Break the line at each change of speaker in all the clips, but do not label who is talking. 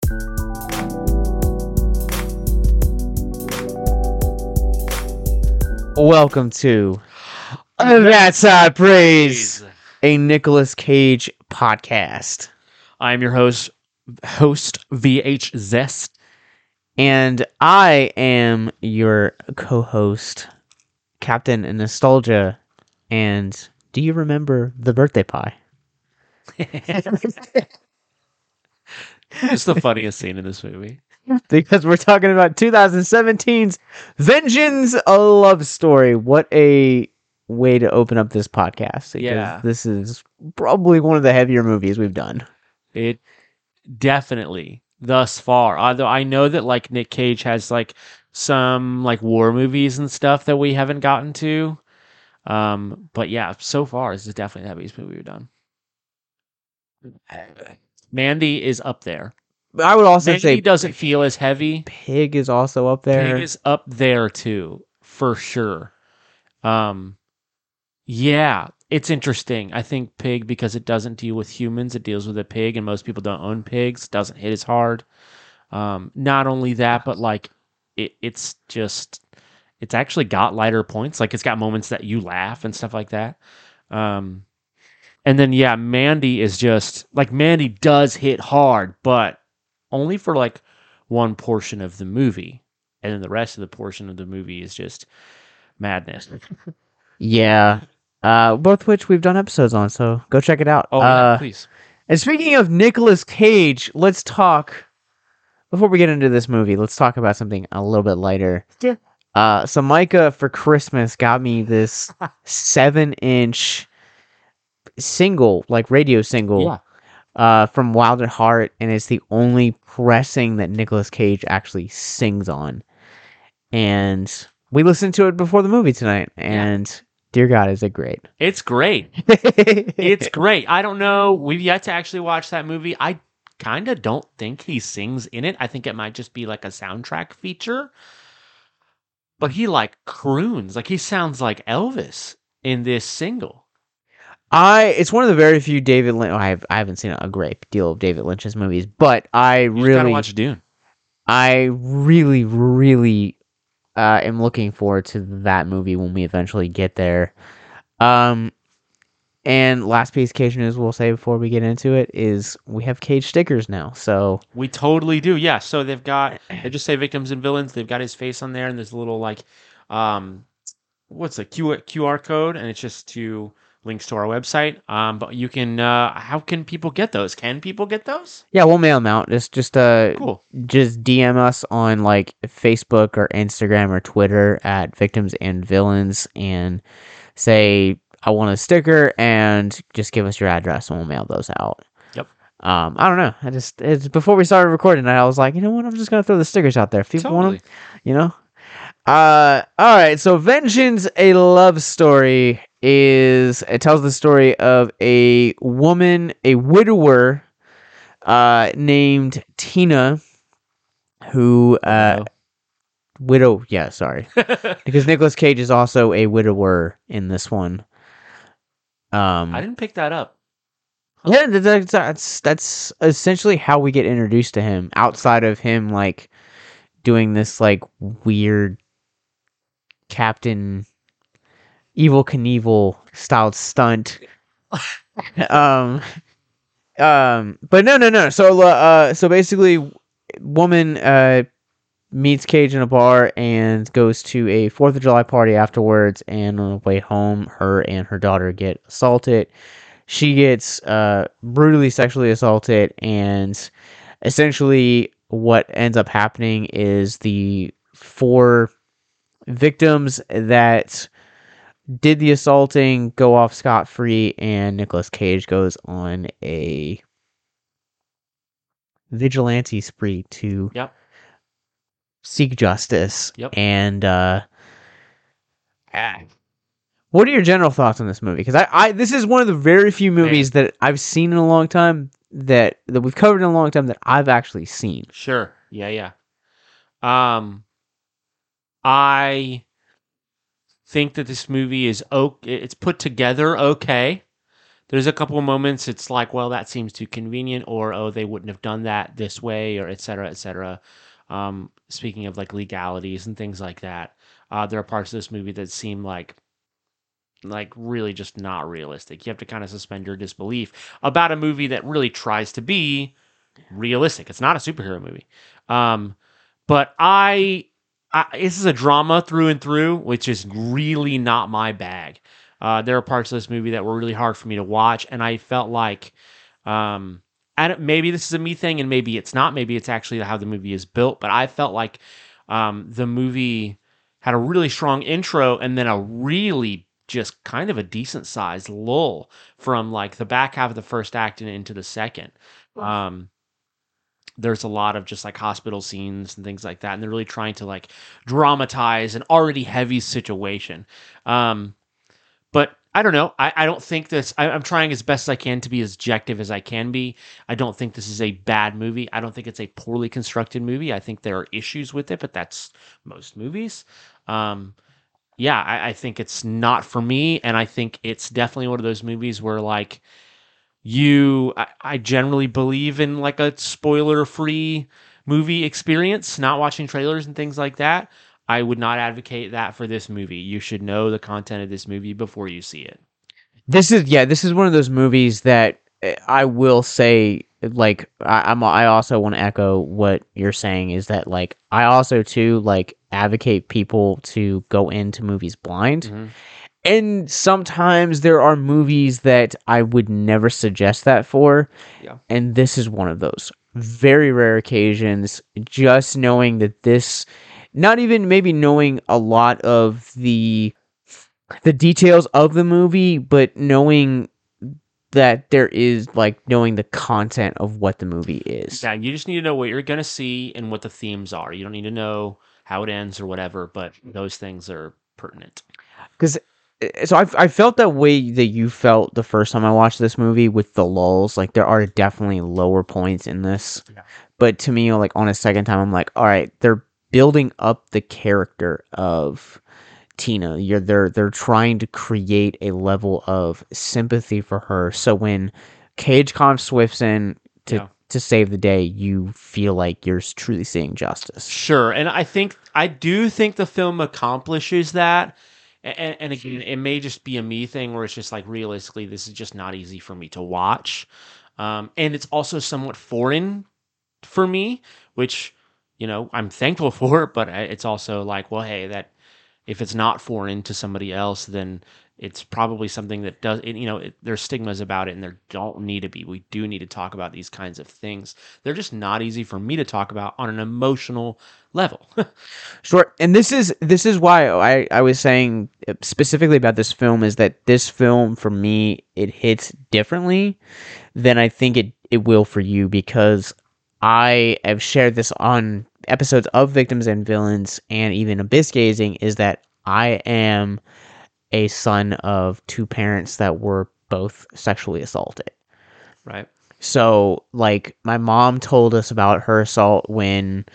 Welcome to That's Praise, a Nicolas Cage podcast.
I'm your host VH Zest.
And I am your co-host, Captain Nostalgia. And do you remember the birthday pie?
It's the funniest scene in this movie.
Because we're talking about 2017's Vengeance, a Love Story. What a way to open up this podcast. Because this is probably one of the heavier movies we've done.
It definitely, thus far. Although I know that like Nick Cage has like some like war movies and stuff that we haven't gotten to. But yeah, so far this is definitely the heaviest movie we've done. Mandy is up there.
I would also say
Mandy doesn't feel as heavy.
Pig is also up there.
Pig is up there too, for sure. Yeah, it's interesting. I think Pig, because it doesn't deal with humans, it deals with a pig, and most people don't own pigs. Doesn't hit as hard. Not only that, but like it's actually got lighter points. Like it's got moments that you laugh and stuff like that. And then yeah, Mandy is just like Mandy does hit hard, but only for like one portion of the movie, and then the rest of the portion of the movie is just madness.
Yeah. Both which we've done episodes on, so go check it out.
Oh, yeah, please.
And speaking of Nicolas Cage, let's talk, before we get into this movie, let's talk about something a little bit lighter.
Yeah.
So Micah for Christmas got me this 7-inch single, like radio single, from Wild at Heart, and it's the only pressing that Nicolas Cage actually sings on. And we listened to it before the movie tonight, and dear God, is it great.
It's great. It's great. I don't know. We've yet to actually watch that movie. I kind of don't think he sings in it. I think it might just be like a soundtrack feature. But he like croons. Like he sounds like Elvis in this single.
It's one of the very few David Lynch. I haven't seen a great deal of David Lynch's movies, but
You gotta watch Dune.
I really am looking forward to that movie when we eventually get there. And last piece of Cage news we'll say before we get into it is we have Cage stickers now. So
we totally do. Yeah. So they just say victims and villains. They've got his face on there, and there's a little like, what's a QR code, and it's just to links to our website. But you can, how can people get those? Can people get those?
Yeah, we'll mail them out. Just
cool.
Just DM us on like Facebook or Instagram or Twitter at Victims and Villains and say, I want a sticker, and just give us your address and we'll mail those out.
Yep.
I don't know. It's before we started recording, I was like, you know what? I'm just going to throw the stickers out there. If people want them, you know? All right. So Vengeance, a Love Story it tells the story of a woman, a widower, named Tina, who, widow. Yeah, sorry. Because Nicolas Cage is also a widower in this one.
I didn't pick that up.
Yeah, that's essentially how we get introduced to him, outside of him like doing this like weird Captain Evel Knievel styled stunt. But no. So basically, woman meets Cage in a bar and goes to a 4th of July party afterwards, and on the way home, her and her daughter get assaulted. She gets brutally sexually assaulted, and essentially what ends up happening is the 4 victims that did the assaulting go off scot-free, and Nicolas Cage goes on a vigilante spree to seek justice. And what are your general thoughts on this movie? Because this is one of the very few movies that I've seen in a long time, that we've covered in a long time, that I've actually seen.
Sure. Yeah. I think that this movie is it's put together okay. There's a couple of moments it's like, well, that seems too convenient, or oh, they wouldn't have done that this way, or et cetera, et cetera. Speaking of like legalities and things like that, there are parts of this movie that seem like really just not realistic. You have to kind of suspend your disbelief about a movie that really tries to be realistic. It's not a superhero movie. But this is a drama through and through, which is really not my bag. There are parts of this movie that were really hard for me to watch, and I felt like, maybe this is a me thing, and maybe it's not. Maybe it's actually how the movie is built. But I felt like the movie had a really strong intro, and then a really just kind of a decent sized lull from like the back half of the first act and into the second. There's a lot of just like hospital scenes and things like that, and they're really trying to like dramatize an already heavy situation. But I don't know. I don't think this. I'm trying as best as I can to be as objective as I can be. I don't think this is a bad movie. I don't think it's a poorly constructed movie. I think there are issues with it, but that's most movies. Yeah, I think it's not for me, and I think it's definitely one of those movies where like I generally believe in like a spoiler-free movie experience, not watching trailers and things like that. I would not advocate that for this movie. You should know the content of this movie before you see it.
This is one of those movies that I will say, like, I also want to echo what you're saying, is that like I also too like advocate people to go into movies blind.
Mm-hmm.
And sometimes there are movies that I would never suggest that for.
Yeah.
And this is one of those very rare occasions. Just knowing that this, not even maybe knowing a lot of the details of the movie, but knowing that there is like knowing the content of what the movie is.
Yeah, you just need to know what you're going to see and what the themes are. You don't need to know how it ends or whatever, but those things are pertinent.
Because so I felt that way that you felt the first time I watched this movie with the lulls. Like there are definitely lower points in this, but to me, like on a second time, I'm like, all right, they're building up the character of Tina. They're trying to create a level of sympathy for her. So when Cage Con swifts in to save the day, you feel like you're truly seeing justice.
Sure, and I do think the film accomplishes that. And again, it may just be a me thing where it's just like realistically, this is just not easy for me to watch. And it's also somewhat foreign for me, which, I'm thankful for, but it's also like, well, hey, that if it's not foreign to somebody else, then it's probably something that does, there's stigmas about it, and there don't need to be. We do need to talk about these kinds of things. They're just not easy for me to talk about on an emotional level.
Sure. And this is why I was saying specifically about this film, is that this film for me, it hits differently than I think it will for you, because I have shared this on episodes of Victims and Villains and even Abyss Gazing, is that I am a son of two parents that were both sexually assaulted.
Right.
So, like, my mom told us about her assault when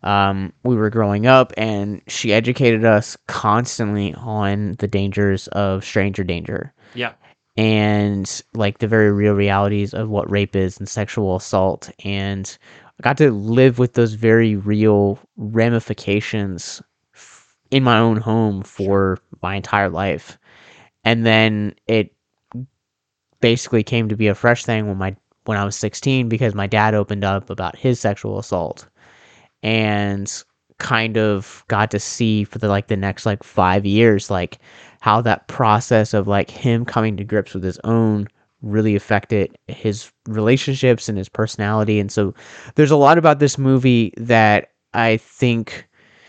we were growing up, and she educated us constantly on the dangers of stranger danger.
Yeah.
And, like, the very real realities of what rape is and sexual assault. And I got to live with those very real ramifications in my own home for my entire life. And then it basically came to be a fresh thing when I was 16, because my dad opened up about his sexual assault, and kind of got to see for the next 5 years, like how that process of like him coming to grips with his own really affected his relationships and his personality. And so there's a lot about this movie that I think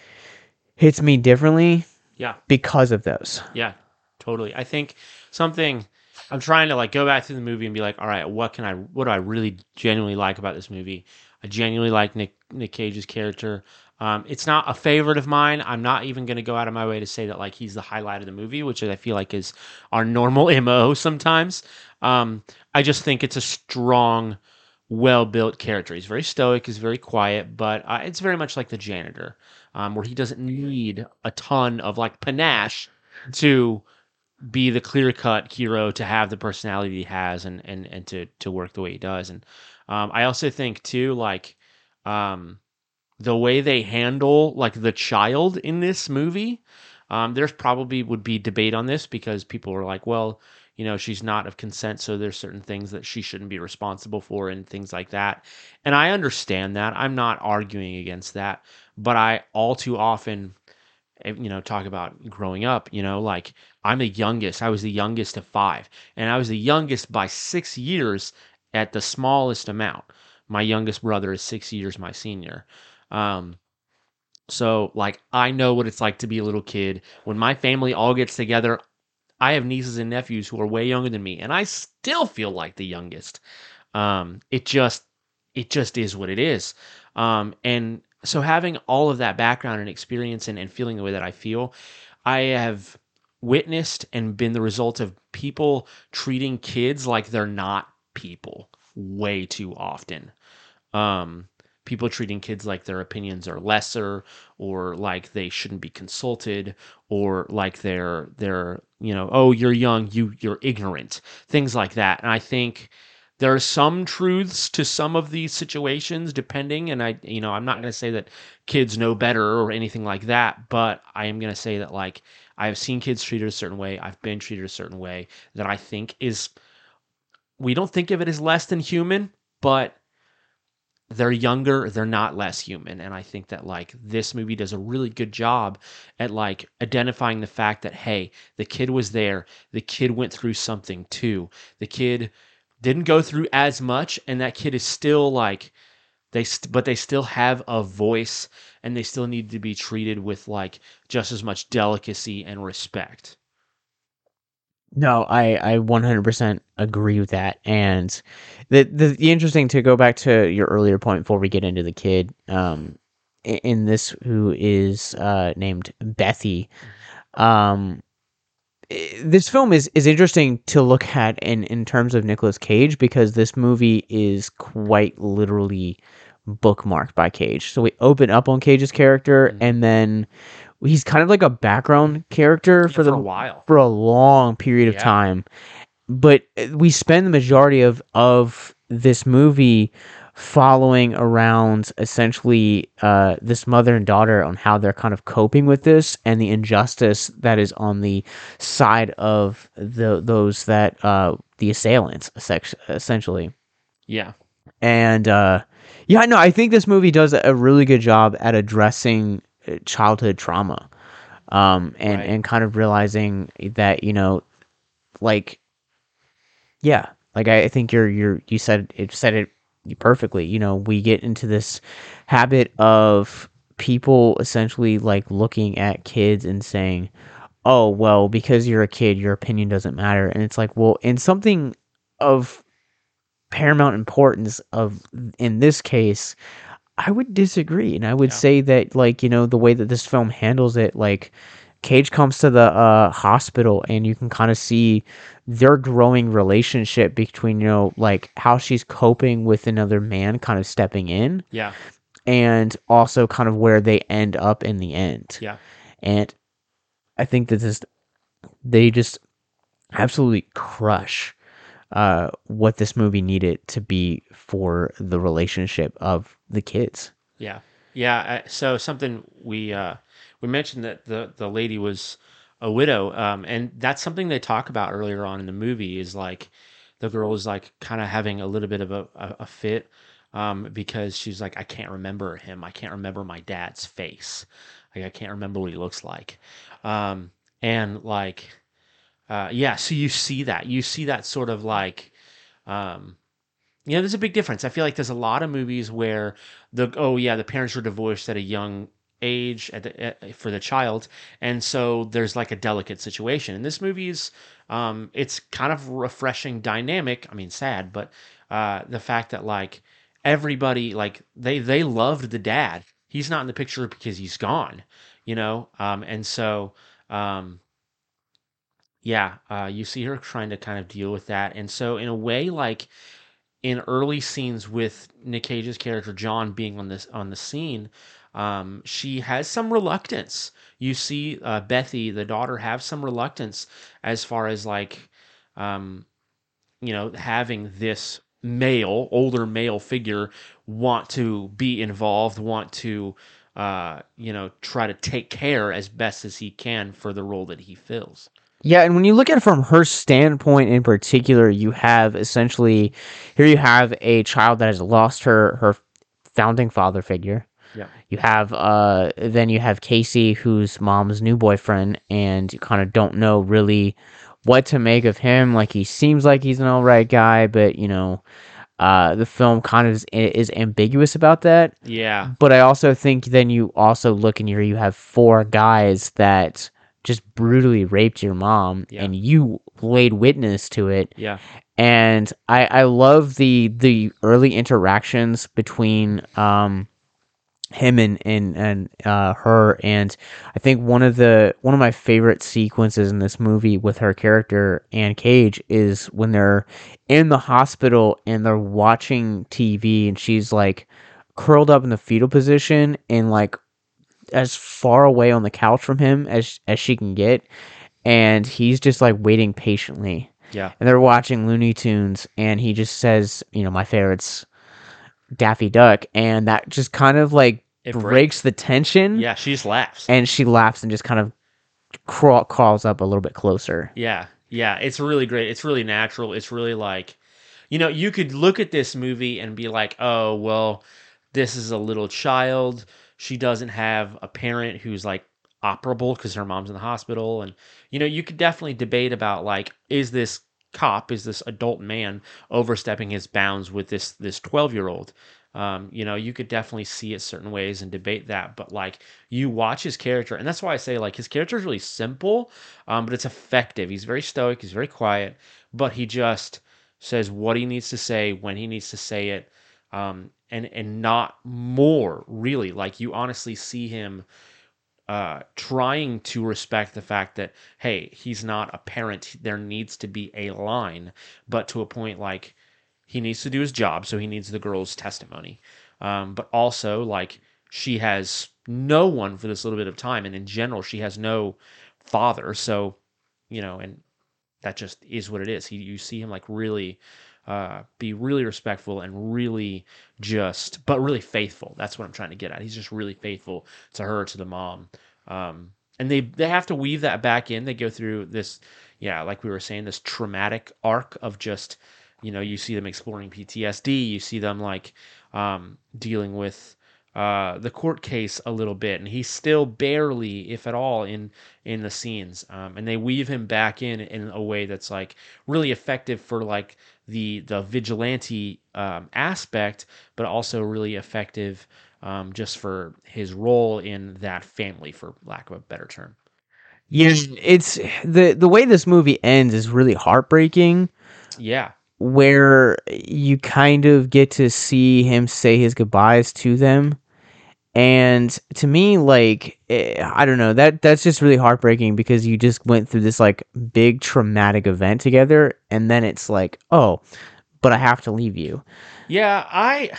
hits me differently.
Yeah.
Because of those.
Yeah, totally. I think something I'm trying to like go back to the movie and be like, all right, what do I really genuinely like about this movie? I genuinely like Nick Cage's character. It's not a favorite of mine. I'm not even going to go out of my way to say that like he's the highlight of the movie, which I feel like is our normal MO sometimes. I just think it's a strong, well-built character. He's very stoic, he's very quiet, but it's very much like the janitor, where he doesn't need a ton of like panache to be the clear cut hero, to have the personality he has, and to work the way he does. And I also think too, like, um, the way they handle like the child in this movie, there's probably would be debate on this, because people are like, well, she's not of consent, so there's certain things that she shouldn't be responsible for and things like that. And I understand that. I'm not arguing against that, but I all too often, talk about growing up, like, I'm the youngest. I was the youngest of five, and I was the youngest by 6 years at the smallest amount. My youngest brother is 6 years my senior. Um, so, like, I know what it's like to be a little kid. When my family all gets together, I have nieces and nephews who are way younger than me, and I still feel like the youngest. It just is what it is. And so, having all of that background and experience, and feeling the way that I feel, I have witnessed and been the result of people treating kids like they're not people way too often. um, People treating kids like their opinions are lesser, or like they shouldn't be consulted, or like they're oh, you're young, you're ignorant, things like that. And I think there are some truths to some of these situations, depending. And I'm not going to say that kids know better or anything like that, but I am going to say that, like, I have seen kids treated a certain way, I've been treated a certain way, that I think is, we don't think of it as less than human, but they're younger, they're not less human. And I think that, like, this movie does a really good job at, like, identifying the fact that, hey, the kid was there, the kid went through something too, the kid didn't go through as much, and that kid is still, like, but they still have a voice, and they still need to be treated with, like, just as much delicacy and respect.
No, I 100% agree with that. And the interesting, to go back to your earlier point before we get into the kid, in this, who is named Bethy, um, this film is interesting to look at in terms of Nicolas Cage, because this movie is quite literally bookmarked by Cage. So we open up on Cage's character,
Mhm.
and then he's kind of like a background character
Yeah, for a while.
for a long period of
Yeah.
time. But we spend the majority of this movie following around, essentially, this mother and daughter, on how they're kind of coping with this, and the injustice that is on the side of those that the assailants, essentially.
Yeah.
And yeah, no, I think this movie does a really good job at addressing childhood trauma, and
Right.
kind of realizing that, like, yeah, like, I think you said it perfectly. We get into this habit of people essentially, like, looking at kids and saying, "Oh, well, because you're a kid, your opinion doesn't matter." And it's like, well, in something of paramount importance, of in this case, I would disagree, and I would
Yeah.
say that, like, the way that this film handles it, like, Cage comes to the hospital, and you can kind of see their growing relationship between, like, how she's coping with another man kind of stepping in,
Yeah.
and also kind of where they end up in the end.
Yeah.
And I think that they just absolutely crush what this movie needed to be for the relationship of the kids.
Yeah, yeah. So something we mentioned that the lady was a widow, and that's something they talk about earlier on in the movie. Is like the girl is like kind of having a little bit of a fit, because she's like, I can't remember him. I can't remember my dad's face. Like, I can't remember what he looks like, um, and like, yeah. So you see that sort of like. Um, there's a big difference. I feel like there's a lot of movies where the parents were divorced at a young age for the child, and so there's like a delicate situation. And this movie's it's kind of refreshing dynamic. I mean, sad, but the fact that, like, everybody, like, they loved the dad. He's not in the picture because he's gone, and so. Um, yeah, you see her trying to kind of deal with that, and so in a way, like, in early scenes with Nick Cage's character John being on the scene, she has some reluctance. You see Bethy, the daughter, have some reluctance as far as like, um, having this older male figure want to be involved, want to, try to take care as best as he can for the role that he fills.
Yeah, and when you look at it from her standpoint in particular, you have essentially here you have a child that has lost her founding father figure.
Yeah.
You have then you have Casey, who's mom's new boyfriend, and you kind of don't know really what to make of him. Like he seems like he's an all right guy, but the film kind of is ambiguous about that.
Yeah.
But I also think then you also look and you have four guys that just brutally raped your mom,
Yeah.
and you laid witness to it.
Yeah.
And I love the early interactions between him and her, and I think one of my favorite sequences in this movie with her character Anne Cage is when they're in the hospital and they're watching TV, and she's like curled up in the fetal position and like as far away on the couch from him as she can get, and he's just like waiting patiently.
Yeah.
And they're watching Looney Tunes, and he just says, my favorite's Daffy Duck, and that just kind of like
It
breaks the tension.
Yeah, she just laughs.
And she laughs and just kind of crawls up a little bit closer.
Yeah. Yeah, it's really great. It's really natural. It's really like, you could look at this movie and be like, oh, well, this is a little child. She doesn't have a parent who's like operable because her mom's in the hospital. And, you could definitely debate about like, is this adult man overstepping his bounds with this 12-year-old? You could definitely see it certain ways and debate that, but like you watch his character, and that's why I say like his character is really simple, but it's effective. He's very stoic, he's very quiet, but he just says what he needs to say when he needs to say it, and not more really. Like you honestly see him trying to respect the fact that, hey, he's not a parent. There needs to be a line, but to a point like he needs to do his job, so he needs the girl's testimony. But also, like, she has no one for this little bit of time, and in general, she has no father. So, and that just is what it is. You see him like really be really respectful and really but really faithful. That's what I'm trying to get at. He's just really faithful to her, to the mom. And they have to weave that back in. They go through this, like we were saying, this traumatic arc of just, you see them exploring PTSD. You see them like dealing with the court case a little bit, and he's still barely, if at all, in the scenes. And they weave him back in a way that's like really effective for like the vigilante aspect, but also really effective just for his role in that family, for lack of a better term.
Yeah, it's the way this movie ends is really heartbreaking.
Yeah.
Where you kind of get to see him say his goodbyes to them. And to me, like, I don't know, that's just really heartbreaking because you just went through this like big traumatic event together, and then it's like, oh, but I have to leave you.
Yeah, I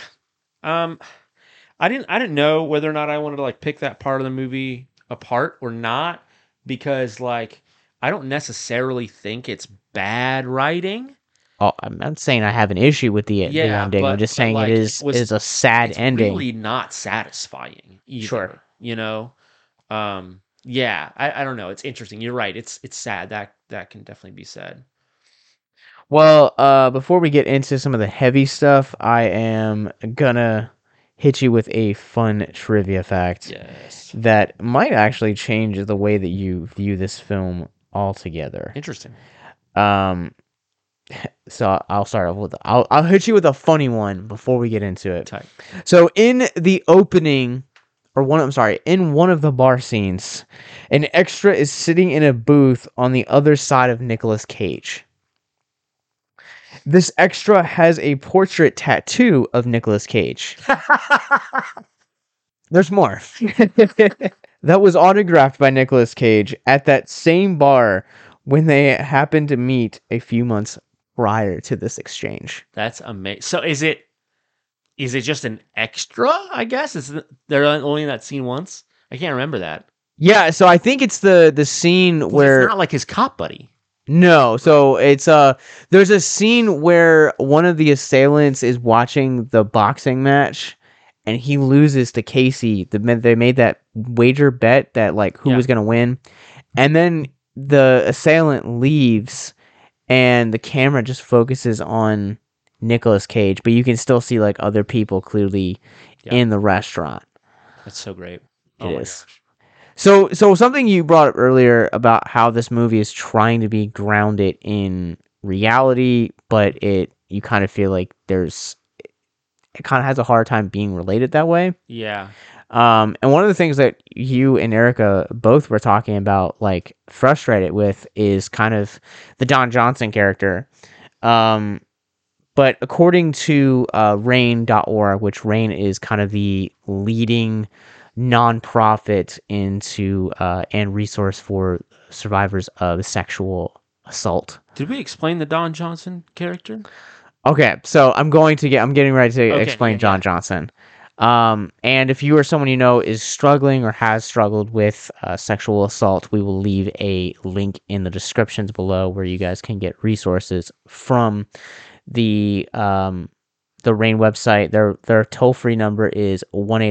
didn't know whether or not I wanted to like pick that part of the movie apart or not, because like I don't necessarily think it's bad writing.
Oh, I'm not saying I have an issue with the ending. I'm just saying like, it is a sad ending.
Really not satisfying either.
Sure.
Yeah, I don't know. It's interesting. You're right. It's sad. That can definitely be said.
Well, before we get into some of the heavy stuff, I am gonna hit you with a fun trivia fact.
Yes.
That might actually change the way that you view this film altogether.
Interesting.
So I'll start off with I'll hit you with a funny one before we get into it.
Tight.
So in the opening, in one of the bar scenes, an extra is sitting in a booth on the other side of Nicolas Cage. This extra has a portrait tattoo of Nicolas Cage. There's more. That was autographed by Nicolas Cage at that same bar when they happened to meet a few months prior to this exchange.
That's amazing. So is it just an extra? I guess they're only in that scene once. I can't remember that.
Yeah, so I think it's the scene where
it's not like his cop buddy.
No, so it's there's a scene where one of the assailants is watching the boxing match and he loses to Casey. They made that wager bet that like who was going to win. And then the assailant leaves and the camera just focuses on Nicolas Cage, but you can still see like other people clearly in the restaurant.
That's so great.
It is. Gosh. So something you brought up earlier about how this movie is trying to be grounded in reality, but you kind of feel like it kind of has a hard time being related that way.
Yeah.
And one of the things that you and Erica both were talking about, like frustrated with, is kind of the Don Johnson character. But according to RAINN.org, which RAINN is kind of the leading nonprofit into and resource for survivors of sexual assault.
Did we explain the Don Johnson character?
Okay, so I'm getting ready to explain Don Johnson. And if you or someone you know is struggling or has struggled with sexual assault, we will leave a link in the descriptions below where you guys can get resources from the RAINN website. Their toll-free number is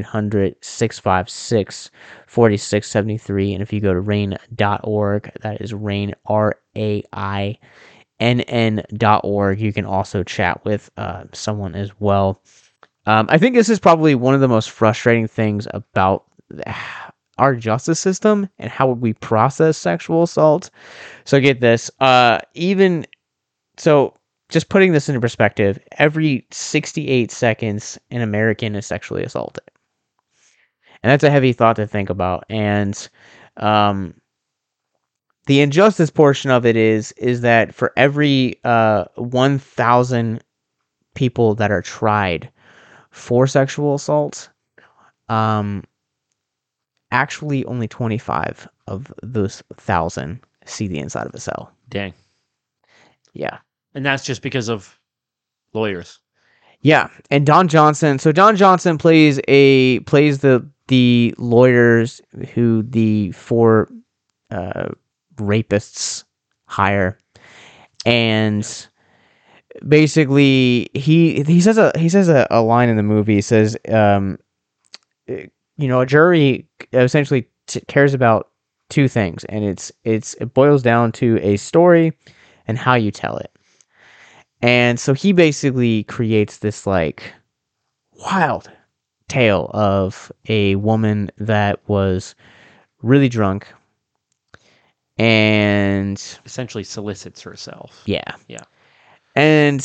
1-800-656-4673. And if you go to rainn.org, that is RAINN, RAINN.org, you can also chat with someone as well. I think this is probably one of the most frustrating things about our justice system and how we process sexual assault. So get this. Just putting this into perspective, every 68 seconds, an American is sexually assaulted. And that's a heavy thought to think about. And the injustice portion of it is that for every 1,000 people that are tried for sexual assault, actually only 25 of those 1,000 see the inside of a cell.
Dang.
Yeah.
And that's just because of lawyers.
Yeah, and Don Johnson plays the lawyers who the 4 rapists hire, and basically he says a line in the movie. He says, a jury essentially cares about 2 things, and it boils down to a story and how you tell it. And so he basically creates this like wild tale of a woman that was really drunk and
essentially solicits herself.
Yeah.
Yeah.
And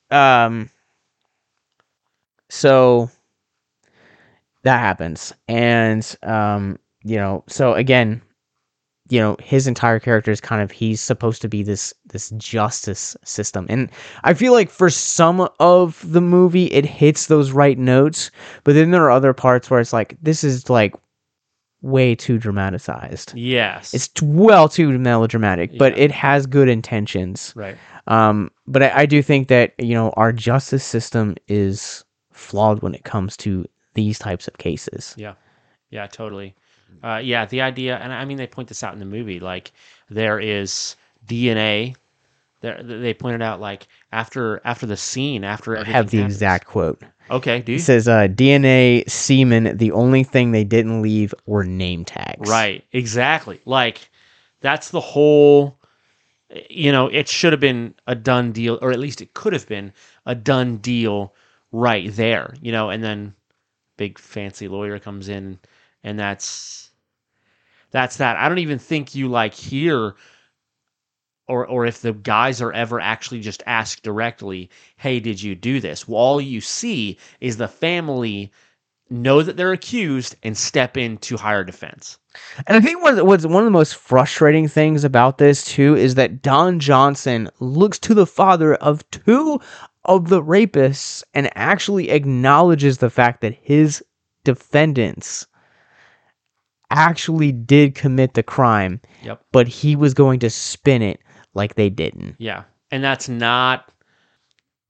so that happens. And so again, his entire character is kind of, he's supposed to be this justice system. And I feel like for some of the movie, it hits those right notes, but then there are other parts where it's like, this is like way too dramatized.
Yes.
It's well too melodramatic, but it has good intentions.
Right.
But I do think that, our justice system is flawed when it comes to these types of cases.
Yeah. Yeah, totally. The idea, and I mean, they point this out in the movie, like there is DNA. They pointed out like after the scene, after everything
I have the
happens.
exact quote.
Okay, do you?
It says, DNA, semen, the only thing they didn't leave were name tags.
Right, exactly. Like, that's the whole, it should have been a done deal, or at least it could have been a done deal right there, and then big fancy lawyer comes in, and that's that. I don't even think you hear or if the guys are ever actually just asked directly, hey, did you do this? Well, all you see is the family know that they're accused and step in to hire defense.
And I think what's one of the most frustrating things about this, too, is that Don Johnson looks to the father of 2 of the rapists and actually acknowledges the fact that his defendants actually did commit the crime.
Yep.
But he was going to spin it like they didn't.
Yeah. And that's not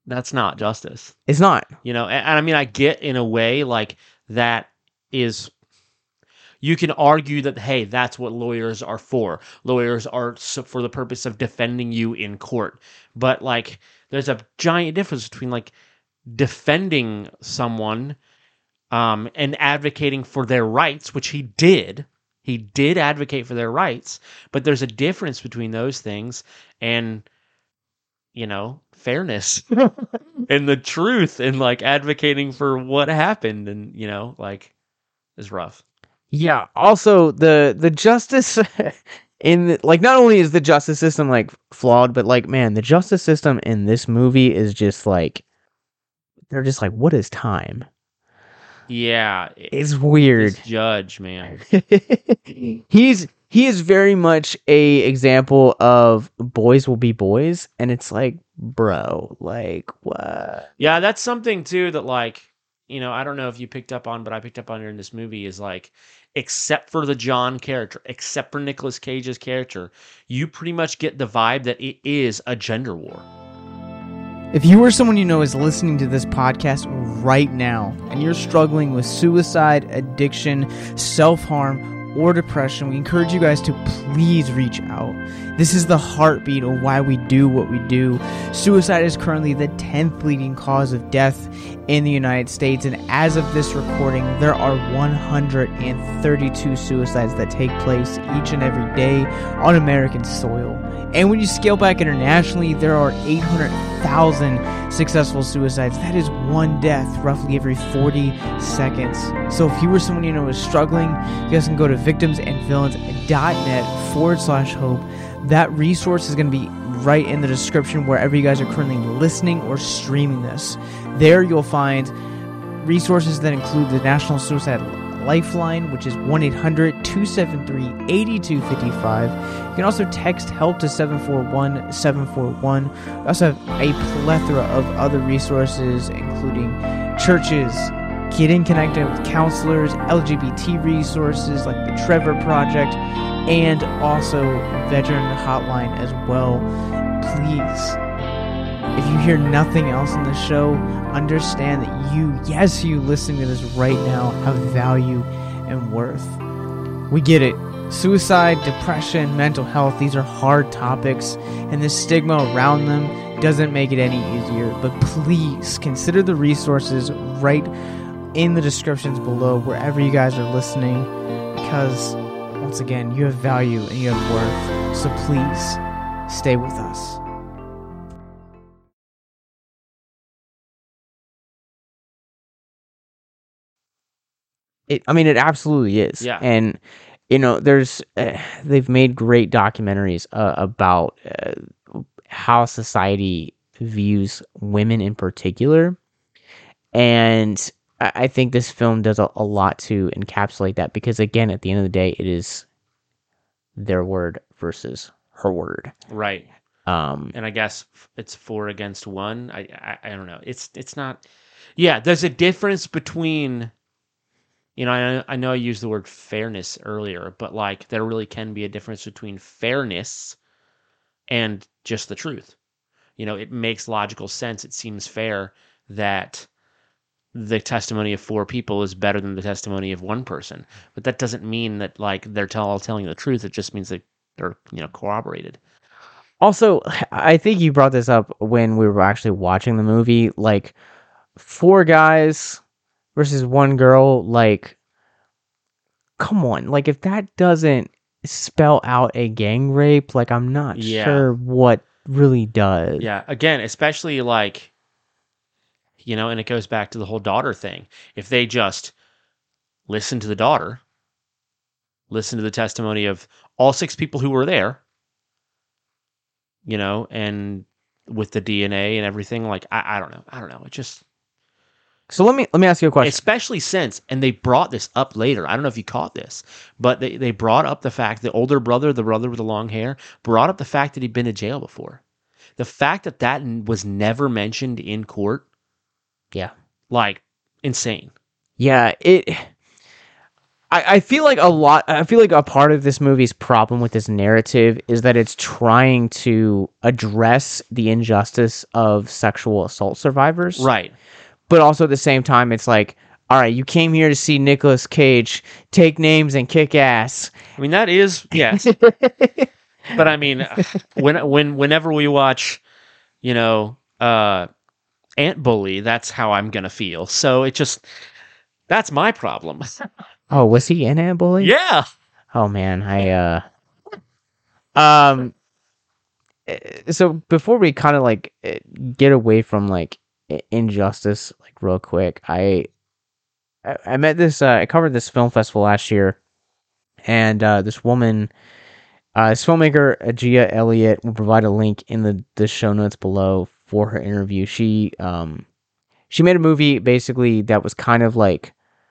That's not justice.
It's not.
You know, and I mean, I get in a way like that is. You can argue that, hey, that's what lawyers are for. Lawyers are for the purpose of defending you in court. But like, there's a giant difference between like defending someone and advocating for their rights, which he did. He did advocate for their rights, but there's a difference between those things and, you know, fairness and the truth and like advocating for what happened and, you know, like is rough.
Yeah. Also, the justice like not only is the justice system like flawed, but like man, the justice system in this movie is just like they're just like, what is time?
Yeah,
It's weird.
this judge, man.
He is very much a example of boys will be boys, and it's like, bro, like what?
Yeah, that's something too that like, you know, I don't know if you picked up on, but I picked up on it in this movie is like, except for the John character, except for Nicolas Cage's character, you pretty much get the vibe that it is a gender war.
If you or someone you know is listening to this podcast right now and you're struggling with suicide, addiction, self-harm, or depression, we encourage you guys to please reach out. This is the heartbeat of why we do what we do. Suicide is currently the 10th leading cause of death in the United States, and as of this recording, there are 132 suicides that take place each and every day on American soil. And when you scale back internationally, there are 800,000 successful suicides. That is one death roughly every 40 seconds. So if you or someone you know is struggling, you guys can go to victimsandvillains.net/hope. That resource is going to be right in the description wherever you guys are currently listening or streaming this. There you'll find resources that include the National Suicide Lifeline, which is 1-800-273-8255. You can also text HELP to 741-741. We also have a plethora of other resources, including churches, getting connected with counselors, LGBT resources like the Trevor Project, and also veteran hotline as well. Please, if you hear nothing else in this show, understand that you listening to this right now, have value and worth. We get it. Suicide, depression, mental health, these are hard topics, and the stigma around them doesn't make it any easier. But please consider the resources right in the descriptions below, wherever you guys are listening, because once again, you have value and you have worth. So please stay with us.
It absolutely is.
Yeah.
And you know, there's they've made great documentaries about how society views women in particular, and I think this film does a lot to encapsulate that, because again, at the end of the day, it is their word versus her word.
Right.
And
I guess it's 4 against 1. I don't know. It's not. Yeah, there's a difference between. You know, I know I used the word fairness earlier, but like there really can be a difference between fairness and just the truth. You know, it makes logical sense. It seems fair that the testimony of 4 people is better than the testimony of 1 person. But that doesn't mean that like they're all telling the truth. It just means that they're, you know, corroborated.
also, I think you brought this up when we were actually watching the movie. Like 4 guys versus 1 girl. Like, come on. Like, if that doesn't spell out a gang rape, like I'm not sure what really does.
Yeah. Again, especially like, you know, and it goes back to the whole daughter thing. If they just listen to the daughter, listen to the testimony of all 6 people who were there, you know, and with the DNA and everything, like I don't know. It just.
So let me ask you a question.
Especially since, and they brought this up later. I don't know if you caught this, but they brought up the fact the older brother, the brother with the long hair, brought up the fact that he'd been to jail before. The fact that was never mentioned in court.
Yeah.
Like, insane.
Yeah, I feel like a part of this movie's problem with this narrative is that it's trying to address the injustice of sexual assault survivors.
Right.
But also at the same time, it's like, all right, you came here to see Nicolas Cage take names and kick ass.
I mean, that is, yes. But I mean, whenever we watch, Ant Bully, that's how I'm going to feel. So that's my problem.
Oh, was he in Ant Bully?
Yeah.
Oh man, so before we kind of like get away from like injustice, like real quick, I met this. I covered this film festival last year, and this woman, this filmmaker Agia Elliott, will provide a link in the show notes below for her interview. She made a movie basically that was kind of like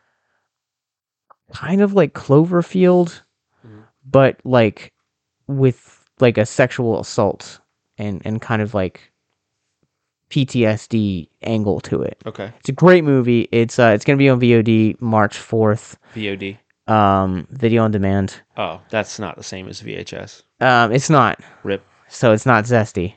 Cloverfield, but like with like a sexual assault and kind of like PTSD angle to it.
Okay.
It's a great movie. It's gonna be on VOD March 4th.
VOD.
Video on demand.
Oh, that's not the same as VHS.
It's not.
Rip.
So it's not zesty.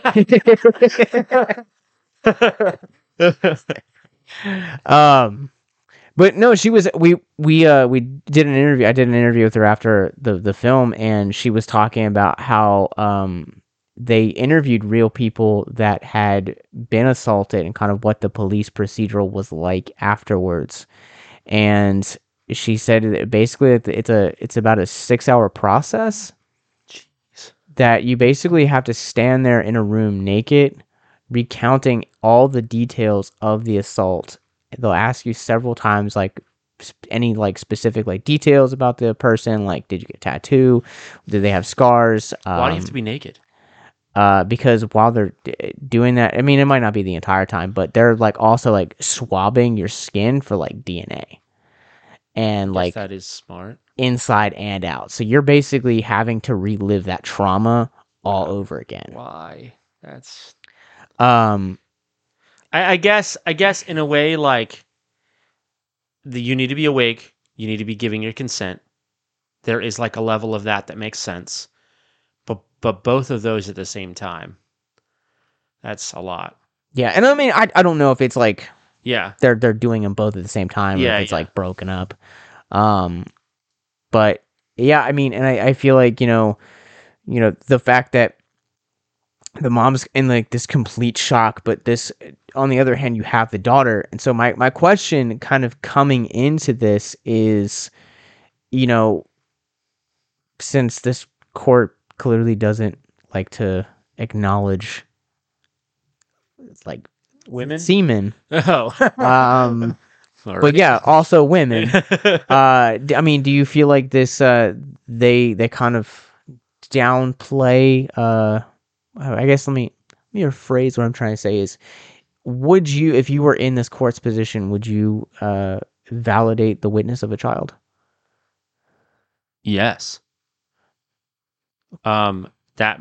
But no, she was. We did an interview. I did an interview with her after the film, and she was talking about how they interviewed real people that had been assaulted and kind of what the police procedural was like afterwards. And she said that basically it's about a 6-hour process.
Jeez.
That you basically have to stand there in a room naked, recounting all the details of the assault. They'll ask you several times, like, any, like, specific, like, details about the person. Like, did you get a tattoo? Did they have scars?
Why do you have to be naked?
Because while they're doing that, I mean, it might not be the entire time, but they're, like, also, like, swabbing your skin for, like, DNA. And, like,
that is smart.
Inside and out. So you're basically having to relive that trauma all over again.
Why? That's... I guess in a way, like, you need to be awake. You need to be giving your consent. There is like a level of that makes sense. But both of those at the same time, that's a lot.
Yeah, and I mean, I don't know if it's like,
yeah,
they're doing them both at the same time.
Yeah,
or if it's like broken up. But yeah, I mean, and I feel like the fact that the mom's in like this complete shock, but this, on the other hand, you have the daughter. And so my question kind of coming into this is, since this court clearly doesn't like to acknowledge like
women,
semen.
Oh,
but yeah, also women. I mean, do you feel like this? They kind of downplay. I guess let me rephrase what I'm trying to say is, would you, if you were in this court's position, would you validate the witness of a child?
Yes. That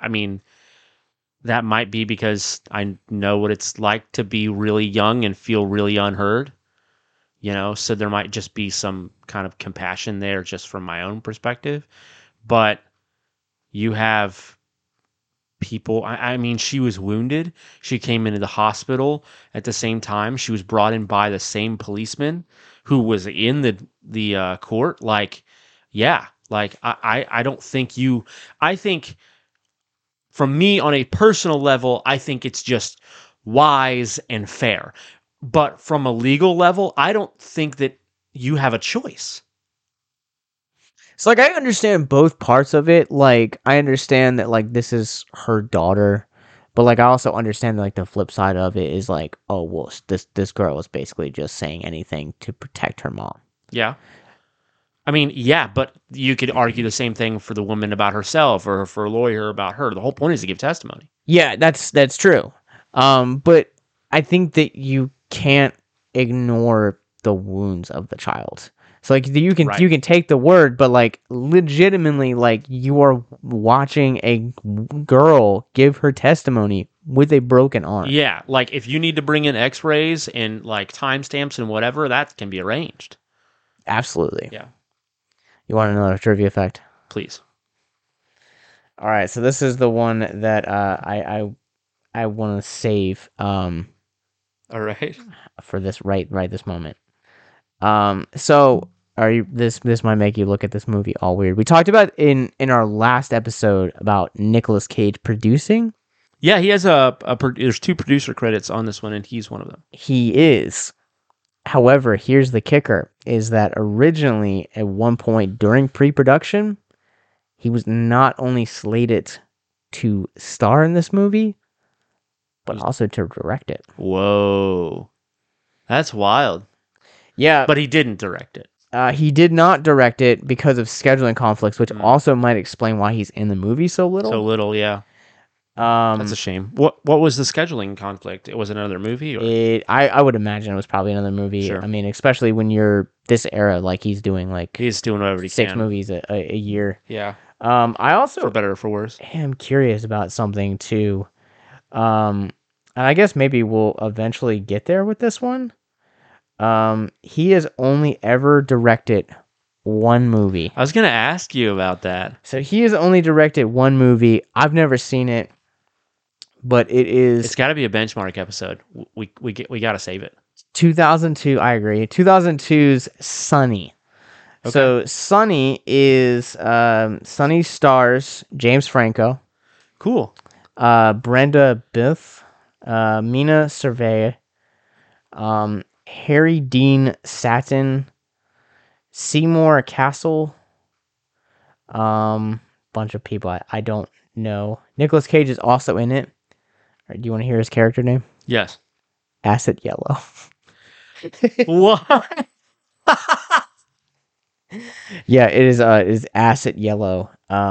might be because I know what it's like to be really young and feel really unheard. So there might just be some kind of compassion there just from my own perspective. But you have people, I mean, she was wounded. She came into the hospital at the same time. She was brought in by the same policeman who was in the court. Like, yeah, like I don't think I think from me on a personal level, I think it's just wise and fair. But from a legal level, I don't think that you have a choice.
So, like, I understand both parts of it. Like, I understand that, like, this is her daughter. But, like, I also understand, like, the flip side of it is, like, oh, well, this girl is basically just saying anything to protect her mom.
Yeah. I mean, yeah, but you could argue the same thing for the woman about herself or for a lawyer about her. The whole point is to give testimony.
Yeah, that's true. But I think that you can't ignore the wounds of the child. So like you can take the word, but like legitimately, like you are watching a girl give her testimony with a broken arm.
Yeah, like if you need to bring in X-rays and like timestamps and whatever, that can be arranged.
Absolutely.
Yeah.
You want another trivia fact?
Please.
All right, so this is the one that I want to save
All right.
for this right this moment. So are you this might make you look at this movie all weird. We talked about in our last episode about Nicolas Cage producing.
Yeah, he has there's 2 producer credits on this one, and he's one of them.
He is. However, here's the kicker: is that originally at one point during pre-production, he was not only slated to star in this movie, but also to direct it.
Whoa. That's wild.
Yeah,
But he didn't direct it.
he did not direct it because of scheduling conflicts, which also might explain why he's in the movie so little.
So little, yeah. That's a shame. What was the scheduling conflict? It was another movie? Or?
I would imagine it was probably another movie.
Sure.
I mean, especially when you're this era, like he's doing like
He's doing whatever he
6
can.
movies a year.
Yeah.
I also
For better or for worse.
am curious about something too. And I guess maybe we'll eventually get there with this one. He has only ever directed one movie.
I was going to ask you about that.
So he has only directed one movie. I've never seen it, but
It's got to be a benchmark episode. We got to save it.
2002. I agree. 2002's Sunny.
Okay.
So Sunny is Sunny stars James Franco,
Cool.
Brenda Biff, Mina Cervey, Harry Dean Satin, Seymour Castle, bunch of people I don't know. Nicolas Cage is also in it. All right, do you want to hear his character name?
Yes.
Acid Yellow.
What?
Yeah, it is Acid Yellow.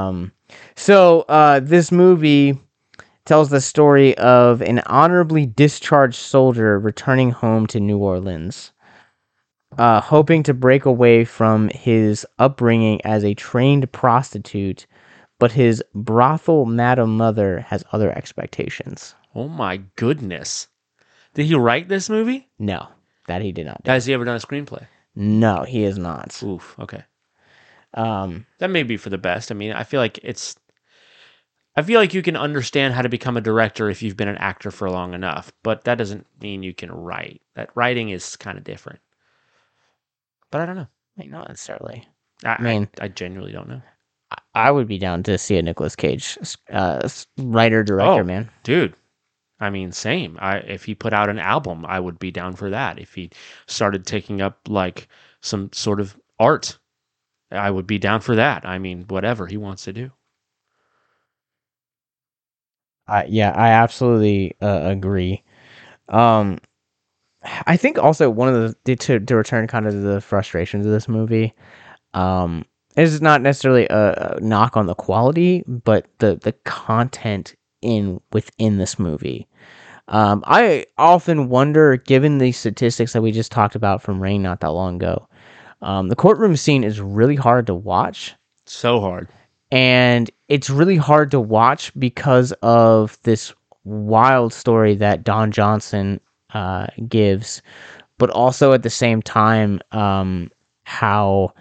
So this movie tells the story of an honorably discharged soldier returning home to New Orleans, hoping to break away from his upbringing as a trained prostitute, but his brothel madam mother has other expectations.
Oh my goodness. Did he write this movie?
No, that he did not do.
Has he ever done a screenplay?
No, he is not.
Oof. Okay.
Um,
That may be for the best. I mean, I feel like you can understand how to become a director if you've been an actor for long enough, but that doesn't mean you can write. That writing is kind of different. But I don't know.
not necessarily.
I
mean-
I genuinely don't know.
I would be down to see a Nicolas Cage writer director,
Oh.
man.
Dude, I mean, same. If he put out an album, I would be down for that. If he started taking up like some sort of art, I would be down for that. I mean, whatever he wants to do.
Yeah, I absolutely agree. I think also one of the to return kind of to the frustrations of this movie, it is not necessarily a knock on the quality, but the content within this movie. I often wonder, given the statistics that we just talked about from Rain not that long ago, the courtroom scene is really hard to watch.
So hard.
And it's really hard to watch because of this wild story that Don Johnson gives, but also at the same time, how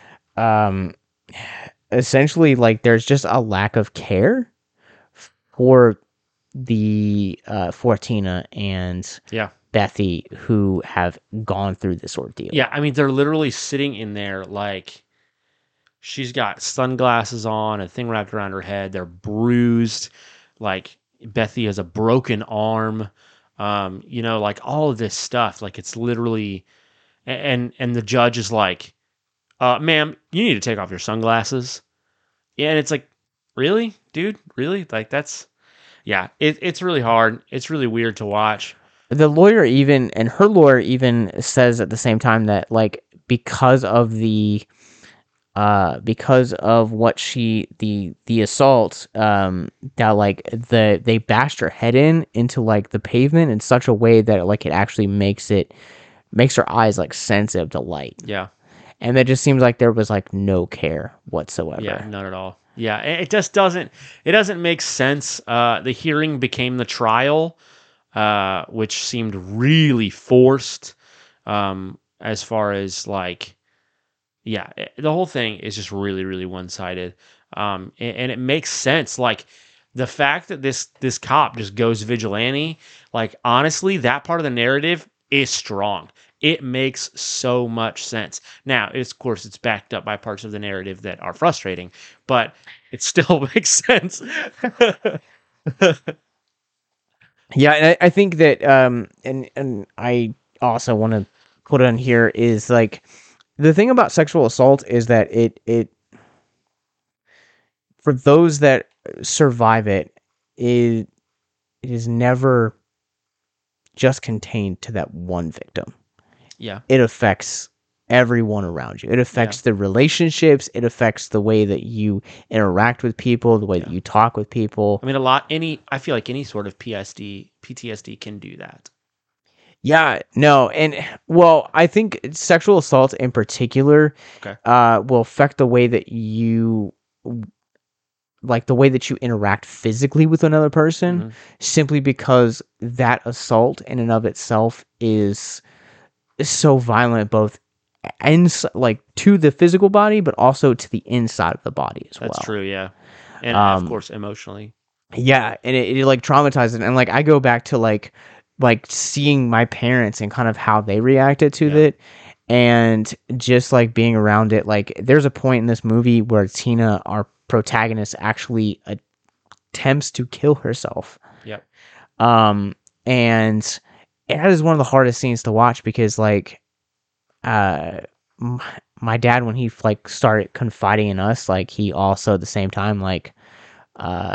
essentially like there's just a lack of care for for Tina and
Yeah.
Bethy, who have gone through this ordeal.
Yeah, I mean, they're literally sitting in there like she's got sunglasses on, a thing wrapped around her head. They're bruised. Like Bethy has a broken arm. Like all of this stuff. Like it's literally, and the judge is like, "Ma'am, you need to take off your sunglasses." Yeah, and it's like, really, dude, really? Like that's, yeah. It's really hard. It's really weird to watch.
The lawyer and her lawyer even says at the same time that like because of what the assault, that like they bashed her head into like the pavement in such a way that like it actually makes her eyes like sensitive to light.
Yeah.
And that just seems like there was like no care whatsoever.
Yeah, none at all. Yeah, it just doesn't make sense. The hearing became the trial, which seemed really forced, as far as like Yeah, the whole thing is just really, really one-sided, and it makes sense. Like the fact that this cop just goes vigilante, like honestly, that part of the narrative is strong. It makes so much sense. Now, of course, it's backed up by parts of the narrative that are frustrating, but it still makes sense.
Yeah, and I think that and I also want to put on here is like the thing about sexual assault is that it for those that survive it is never just contained to that one victim.
Yeah,
It affects everyone around you. It affects the relationships. It affects the way that you interact with people, the way that you talk with people.
I mean, I feel like any sort of PTSD can do that.
Yeah, no, and well, I think sexual assault in particular,
Okay.
will affect the way that you like the way that you interact physically with another person,
Mhm.
simply because that assault in and of itself is so violent, both like to the physical body, but also to the inside of the body as
That's
well.
true, yeah. And of
Um,
course, emotionally.
Yeah, and it like traumatizes, and like I go back to like seeing my parents and kind of how they reacted to
Yeah.
it, and just like being around it. Like there's a point in this movie where Tina, our protagonist, actually attempts to kill herself.
Yep.
And that is one of the hardest scenes to watch because like uh my dad, when he like started confiding in us, like he also at the same time like uh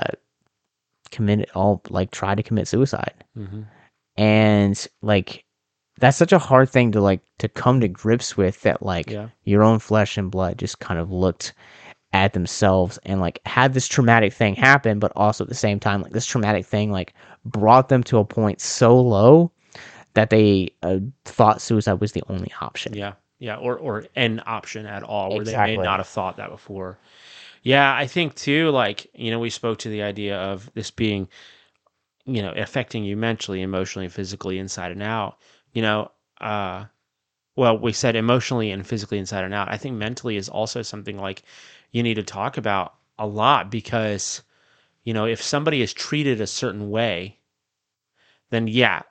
tried to commit suicide.
Mm-hmm.
And like that's such a hard thing to like to come to grips with, that like
Yeah.
your own flesh and blood just kind of looked at themselves and like had this traumatic thing happen, but also at the same time like this traumatic thing like brought them to a point so low that they thought suicide was the only option.
Yeah. Yeah. Or an option at all where they may
Exactly.
not have thought that before. Yeah. I think too, like, we spoke to the idea of this being, affecting you mentally, emotionally, physically, inside and out. You know, uh, well, we said emotionally and physically inside and out. I think mentally is also something like you need to talk about a lot because, if somebody is treated a certain way, then yeah,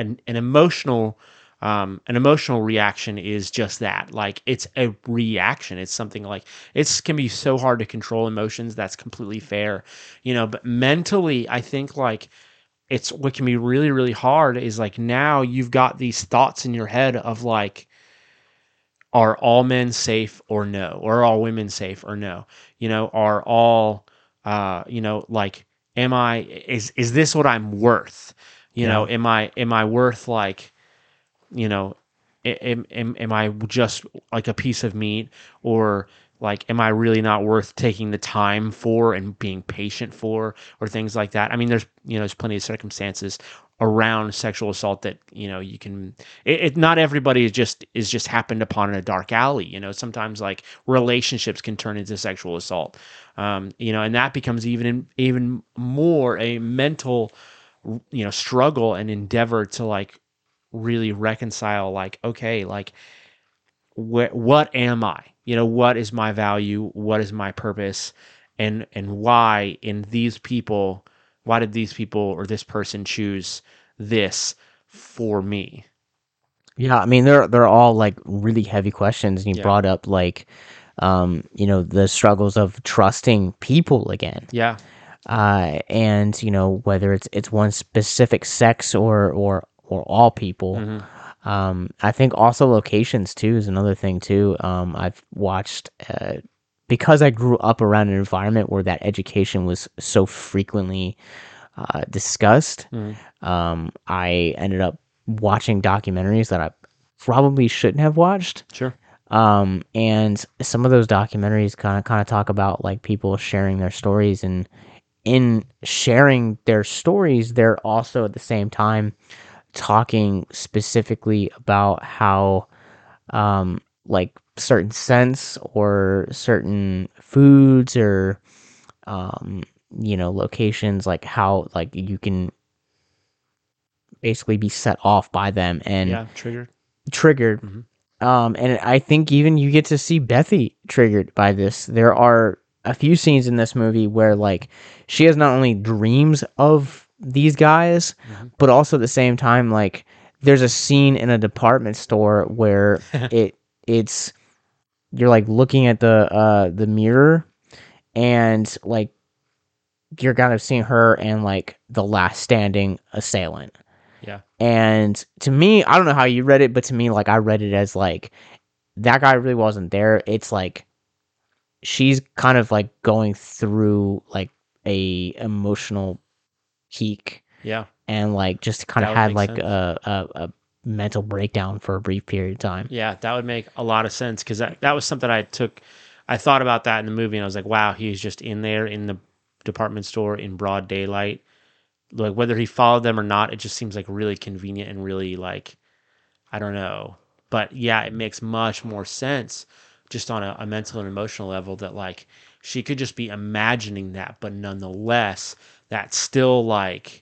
an emotional reaction is just that. Like it's a reaction. It's something like it can be so hard to control emotions. That's completely fair, but mentally, I think like it's what can be really, really hard is like now you've got these thoughts in your head of like, are all men safe or no? Or are all women safe or no? Are all, like, is this what I'm worth?
Yeah.
Am I worth like, you know, am I just like a piece of meat, or like, am I really not worth taking the time for and being patient for, or things like that? I mean, there's plenty of circumstances around sexual assault that, you can, not everybody is just happened upon in a dark alley. Sometimes like relationships can turn into sexual assault. And that becomes even more a mental, struggle and endeavor to like really reconcile, like, okay, like what am I? What is my value? What is my purpose? And why did these people or this person choose this for me?
Yeah, I mean they're all like really heavy questions, and you
Yeah.
brought up like the struggles of trusting people again.
Yeah.
And whether it's one specific sex or all people.
Mm-hmm.
I think also locations too is another thing too. I've watched because I grew up around an environment where that education was so frequently discussed.
Mm-hmm.
I ended up watching documentaries that I probably shouldn't have watched.
Sure.
And some of those documentaries kind of talk about like people sharing their stories, and in sharing their stories, they're also at the same time talking specifically about how like certain scents or certain foods or locations, like how like you can basically be set off by them and
Yeah. Triggered.
triggered
Mm-hmm.
And I think even you get to see Bethy triggered by this. There are a few scenes in this movie where like she has not only dreams of these guys, but also at the same time, like there's a scene in a department store where it's you're like looking at the mirror and like you're kind of seeing her and like the last standing assailant.
Yeah.
And to me, I don't know how you read it, but to me, like I read it as like that guy really wasn't there. It's like she's kind of like going through like a emotional peak
Yeah.
and like just kind
That
of
would
had
make
like
sense.
a mental breakdown for a brief period of time.
Yeah, that would make a lot of sense because that was something I thought about that in the movie and I was like, wow, he's just in there in the department store in broad daylight. Like whether he followed them or not, it just seems like really convenient and really like, I don't know. But yeah, it makes much more sense just on a mental and emotional level that like she could just be imagining that, but nonetheless, that's still like,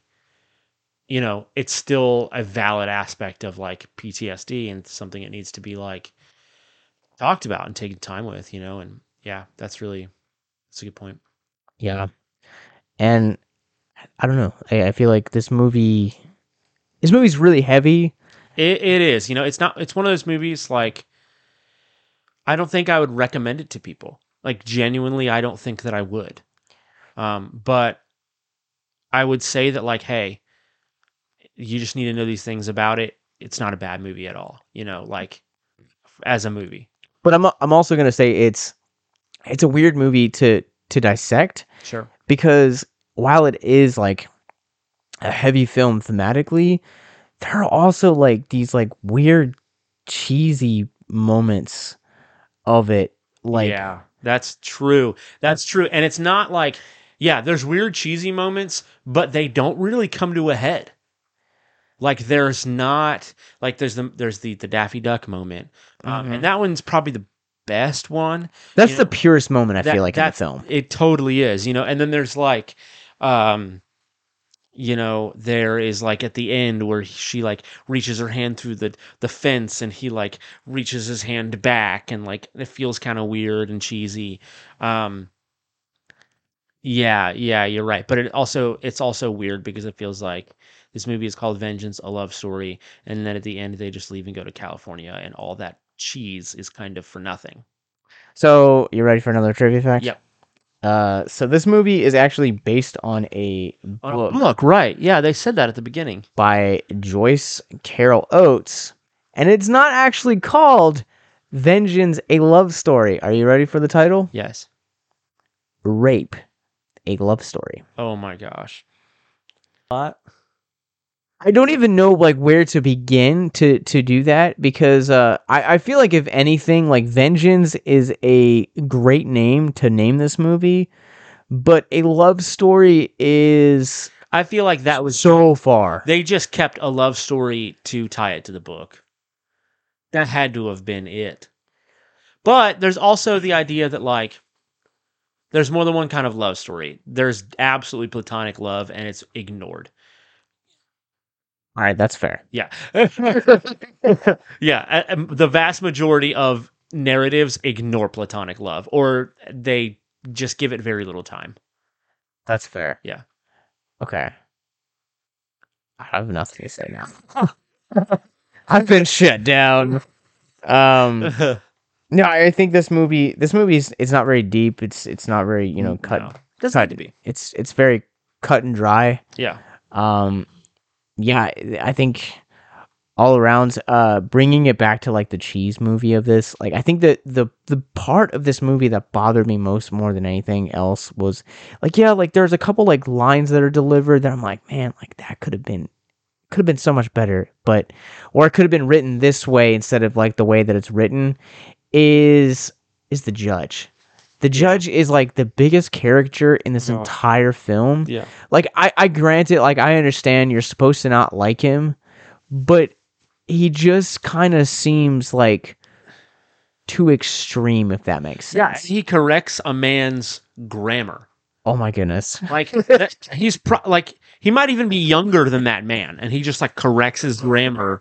it's still a valid aspect of like PTSD and something that needs to be like talked about and taken time with, and yeah, that's a good point.
Yeah. And I don't know. I feel like this movie's really heavy.
It is, it's one of those movies like, I don't think I would recommend it to people. Like genuinely, I don't think that I would. But I would say that like, hey, you just need to know these things about it. It's not a bad movie at all, like as a movie.
But I'm also gonna say it's a weird movie to dissect
Sure.
because while it is like a heavy film thematically, there are also like these like weird cheesy moments of it. Like
yeah, that's true. That's true. And it's not like, yeah, there's weird cheesy moments, but they don't really come to a head. Like there's not like there's the Daffy Duck moment, and that one's probably the best one.
that's the purest moment I feel like in the
That's
film.
It totally is, And then there's like, there is like at the end where she like reaches her hand through the fence and he like reaches his hand back and like it feels kind of weird and cheesy. Yeah, you're right. But it's also weird because it feels like this movie is called Vengeance, a love story, and then at the end they just leave and go to California, and all that cheese is kind of for nothing.
So you ready for another trivia fact?
Yep.
So this movie is actually based on a book
Look, right. Yeah, they said that at the beginning.
by Joyce Carol Oates, and it's not actually called Vengeance, a Love Story. Are you ready for the title?
Yes.
Rape, a Love Story.
Oh my gosh. What?
I don't even know like where to begin to do that because I feel like if anything, like Vengeance is a great name to name this movie, but a love story is
I feel like that was
so far.
They just kept a love story to tie it to the book. That had to have been it. But there's also the idea that like there's more than one kind of love story. There's absolutely platonic love and it's ignored.
All right, that's fair.
Yeah. Yeah. The vast majority of narratives ignore platonic love or they just give it very little time.
That's fair.
Yeah.
Okay. I have nothing to say now. I've been shut down. No, I think this movie it's not very deep. It's not very, cut.
No. Doesn't need to be.
It's very cut and dry.
Yeah.
Yeah, I think all around, bringing it back to like the cheese movie of this, like I think that the part of this movie that bothered me more than anything else was like, yeah, like there's a couple like lines that are delivered that I'm like, man, like that could have been so much better, or it could have been written this way instead of like the way that it's written. Is the judge. The judge is like the biggest character in this entire film.
Yeah.
Like I grant it, like I understand you're supposed to not like him, but he just kind of seems like too extreme, if that makes sense.
Yeah, he corrects a man's grammar.
Oh my goodness.
Like he's like he might even be younger than that man, and he just like corrects his grammar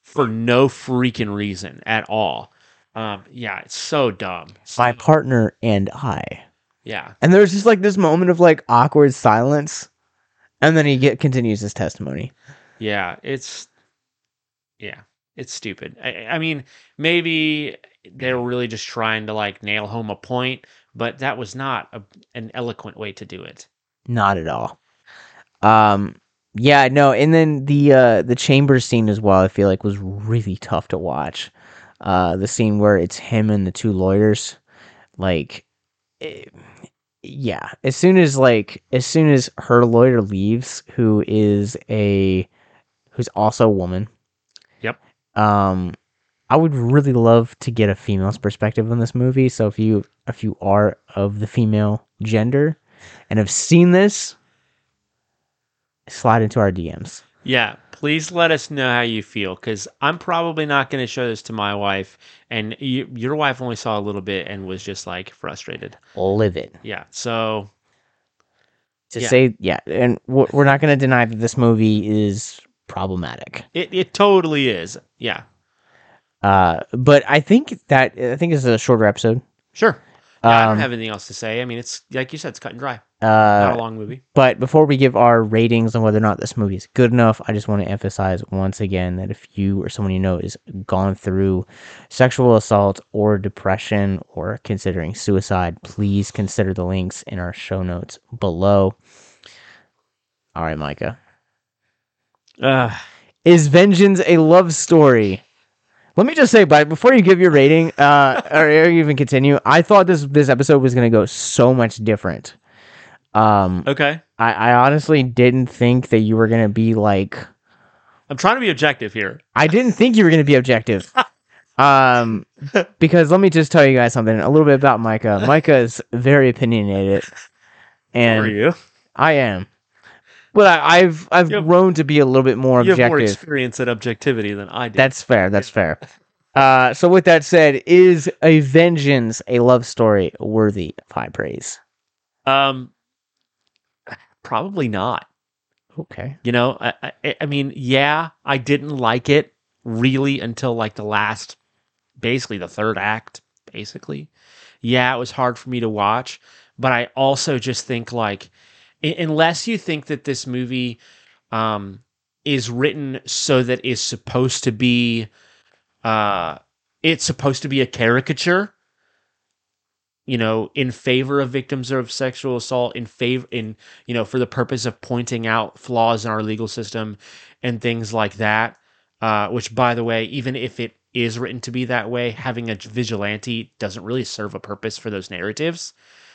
for no freaking reason at all. Yeah, it's so dumb.
My partner and I.
Yeah.
And there's just like this moment of like awkward silence, and then continues his testimony.
Yeah, it's stupid. I mean, maybe they were really just trying to like nail home a point, but that was not an eloquent way to do it.
Not at all. Yeah, no, and then the chamber scene as well, I feel like was really tough to watch. The scene where it's him and the two lawyers, like, yeah. As soon as her lawyer leaves, who's also a woman.
Yep.
I would really love to get a female's perspective on this movie. So if you are of the female gender and have seen this, slide into our DMs.
Yeah, please let us know how you feel, because I'm probably not going to show this to my wife, and your wife only saw a little bit and was just like frustrated.
Livid.
Yeah, so
and we're not going to deny that this movie is problematic.
It totally is. Yeah.
But I think it's a shorter episode.
Sure. Yeah, I don't have anything else to say. I mean, it's like you said, it's cut and dry. Not a long movie.
But before we give our ratings on whether or not this movie is good enough, I just want to emphasize once again that if you or someone you know is gone through sexual assault or depression or considering suicide, please consider the links in our show notes below. All right, Micah. Is Vengeance a love story? Let me just say, but before you give your rating, or even continue, I thought this episode was going to go so much different.
Okay.
I honestly didn't think that you were going to be like...
I'm trying to be objective here.
I didn't think you were going to be objective. Because let me just tell you guys something, a little bit about Micah. Micah is very opinionated. And
Who are you?
I am. But I've grown to be a little bit more objective.
You have more experience at objectivity than I do.
That's fair. That's fair. So with that said, is a Vengeance a love story worthy of high praise?
Probably not.
Okay.
You know, I mean, yeah, I didn't like it really until like basically the third act, basically. Yeah, it was hard for me to watch, but I also just think like, unless you think that this movie is written so that it's supposed to be a caricature, you know, in favor of victims of sexual assault, for the purpose of pointing out flaws in our legal system and things like that, which, by the way, even if it is written to be that way, having a vigilante doesn't really serve a purpose for those narratives.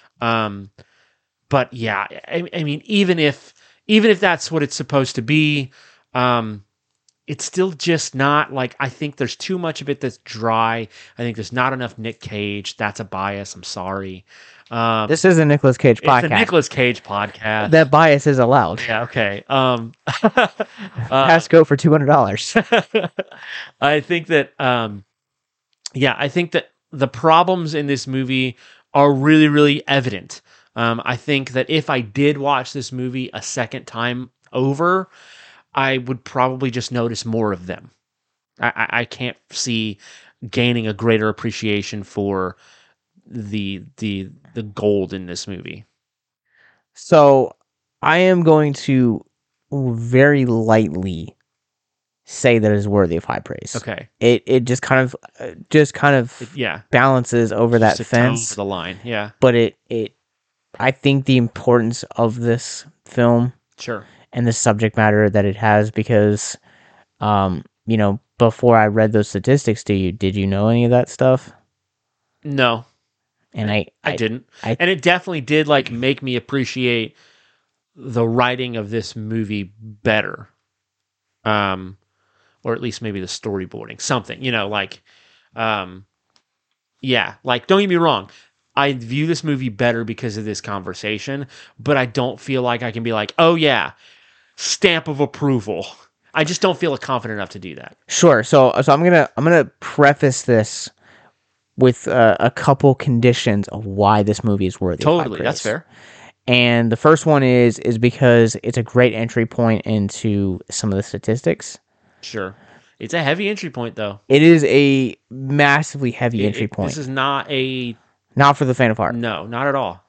But yeah, I mean, even if that's what it's supposed to be, it's still just not like, I think there's too much of it that's dry. I think there's not enough Nick Cage. That's a bias. I'm sorry.
This is a Nicolas Cage podcast.
It's a Nicolas Cage podcast.
That bias is allowed.
Yeah, okay.
Passcode for $200.
I think that, I think that the problems in this movie are really, really evident. I think that if I did watch this movie a second time over, I would probably just notice more of them. I can't see gaining a greater appreciation for the gold in this movie.
So I am going to very lightly say that it is worthy of high praise.
Okay.
It just kind of balances over that fence.
Over the line. Yeah.
But I think the importance of this film,
sure,
and the subject matter that it has, because, before I read those statistics to you, did you know any of that stuff?
No,
and I
didn't, and it definitely did like make me appreciate the writing of this movie better, or at least maybe the storyboarding, something, like, don't get me wrong. I view this movie better because of this conversation, but I don't feel like I can be like, oh yeah, stamp of approval. I just don't feel confident enough to do that.
Sure. So I'm gonna preface this with a couple conditions of why this movie is worthy.
Totally, that's fair.
And the first one is because it's a great entry point into some of the statistics.
Sure. It's a heavy entry point, though.
It is a massively heavy entry point.
This is not a...
Not for the faint of heart.
No, not at all.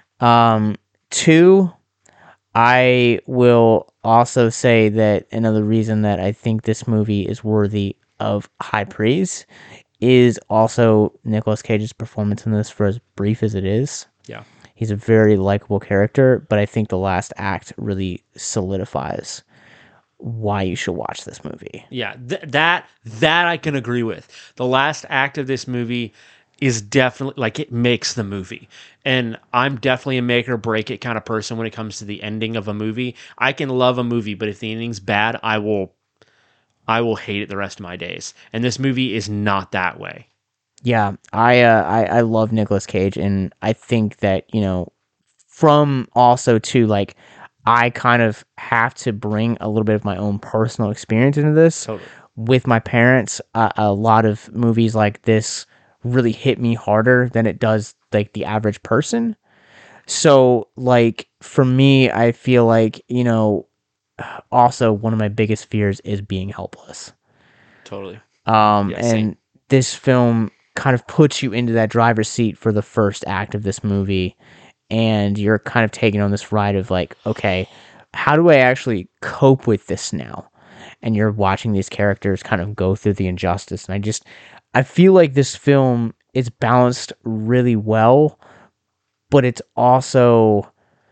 2, I will also say that another reason that I think this movie is worthy of high praise is also Nicolas Cage's performance in this, for as brief as it is.
Yeah.
He's a very likable character, but I think the last act really solidifies why you should watch this movie.
Yeah, that I can agree with. The last act of this movie is definitely, like, it makes the movie. And I'm definitely a make or break it kind of person when it comes to the ending of a movie. I can love a movie, but if the ending's bad, I will hate it the rest of my days. And this movie is not that way.
Yeah, I love Nicolas Cage, and I think that, from also to, like, I kind of have to bring a little bit of my own personal experience into this.
Totally.
With my parents. A lot of movies like this really hit me harder than it does, like, the average person. So, like, for me, I feel like, also one of my biggest fears is being helpless.
Totally.
And
same.
This film kind of puts you into that driver's seat for the first act of this movie, and you're kind of taking on this ride of, like, okay, how do I actually cope with this now? And you're watching these characters kind of go through the injustice, and I feel like this film is balanced really well, but it's also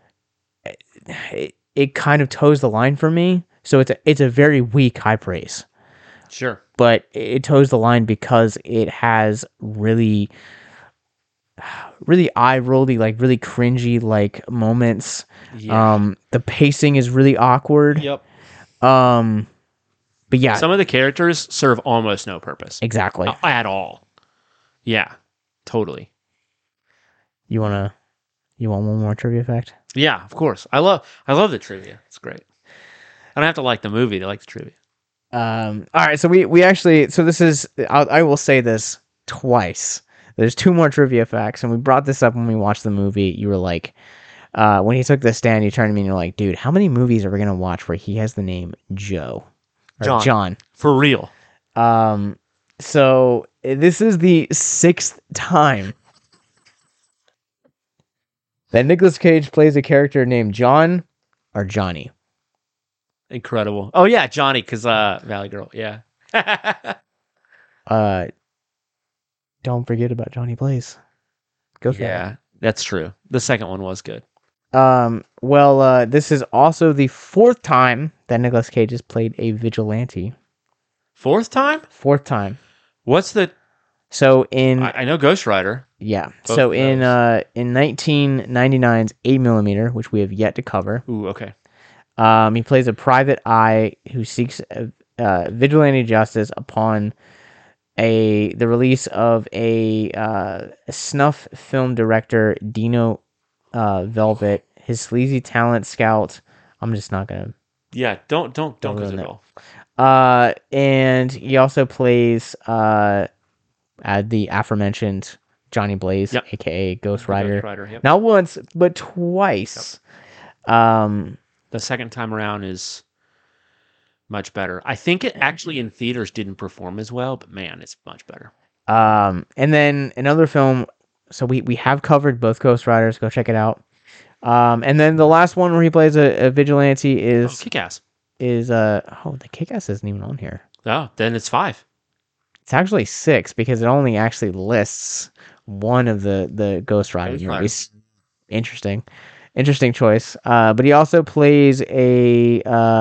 it kind of toes the line for me. So it's a very weak high praise.
Sure.
But it toes the line because it has really, really eye-rolly, like, really cringy, like, moments.
Yeah.
The pacing is really awkward.
Yep.
But yeah.
Some of the characters serve almost no purpose.
Exactly.
At all. Yeah. Totally.
You want one more trivia fact?
Yeah, of course. I love the trivia. It's great. I don't have to like the movie to like the trivia.
All right, so we actually, so this is, I will say this twice. There's 2 more trivia facts, and we brought this up when we watched the movie. You were like, when he took the stand, you turned to me and you're like, dude, how many movies are we gonna watch where he has the name Joe? Or John.
For real.
So this is the 6th time that Nicolas Cage plays a character named John or Johnny.
Incredible. Oh yeah, Johnny, because Valley Girl. Yeah.
Don't forget about Johnny Blaze. Go for it.
Yeah, that's true. The second one was good.
Well, this is also the 4th time that Nicolas Cage has played a vigilante.
4th time?
4th time.
What's the...
So in...
I know Ghost Rider.
Yeah.
Both
so
of
in
those.
1999's 8mm, which we have yet to cover,
Ooh, okay.
he plays a private eye who seeks vigilante justice upon the release of a snuff film director, Dino Velvet. His sleazy talent scout. I'm just not gonna.
Yeah, don't because
ruin
it
it.
all.
And he also plays the aforementioned Johnny Blaze,
Yep.
aka Ghost Rider.
Ghost Rider, yep.
Not once, but twice.
The second time around is much better. I think it actually in theaters didn't perform as well, but man, it's much better.
And then another film. So we have covered both Ghost Riders. Go check it out. And then the last one where he plays a vigilante is
Kick-Ass.
The Kick-Ass isn't even on here.
Oh, then it's 5.
It's actually 6 because it only actually lists one of the Ghost Rider
Ghost Rider.
movies. Interesting choice. But he also plays a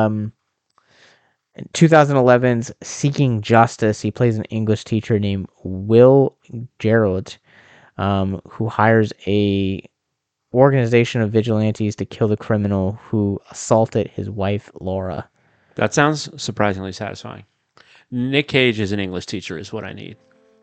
2011's Seeking Justice. He plays an English teacher named Will Gerald, who hires a organization of vigilantes to kill the criminal who assaulted his wife, Laura.
That sounds surprisingly satisfying. Nick Cage as an English teacher is what I need.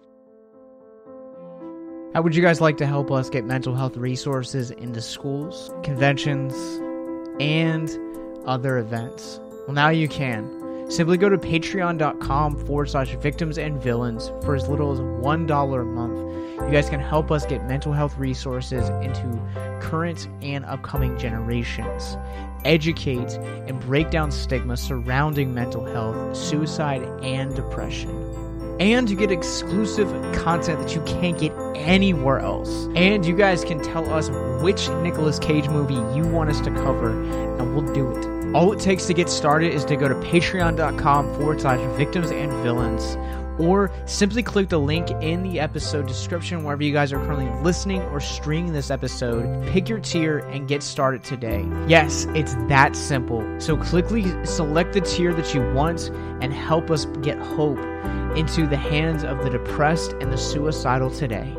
How would you guys like to help us get mental health resources into schools, conventions, and other events? Well, now you can. Simply go to patreon.com/victims and villains for as little as $1 a month. You guys can help us get mental health resources into current and upcoming generations, educate and break down stigma surrounding mental health, suicide, and depression. And you get exclusive content that you can't get anywhere else. And you guys can tell us which Nicolas Cage movie you want us to cover, and we'll do it. All it takes to get started is to go to patreon.com/victims and villains, or simply click the link in the episode description wherever you guys are currently listening or streaming this episode. Pick your tier and get started today. Yes, it's that simple. So quickly select the tier that you want and help us get hope into the hands of the depressed and the suicidal today.